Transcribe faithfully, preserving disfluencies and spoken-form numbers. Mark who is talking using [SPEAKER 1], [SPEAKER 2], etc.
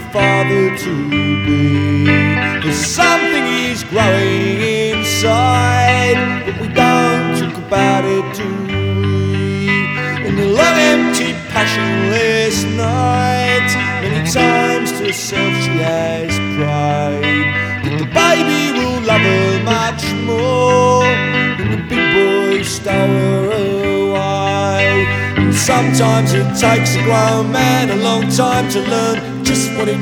[SPEAKER 1] father to be. There's something is growing inside, but we don't talk about it, do we? In the long, empty, passionless night, many times to herself she has cried that the baby will love her much more than the big boy stole her away. And sometimes it takes a grown man a long time to learn just what it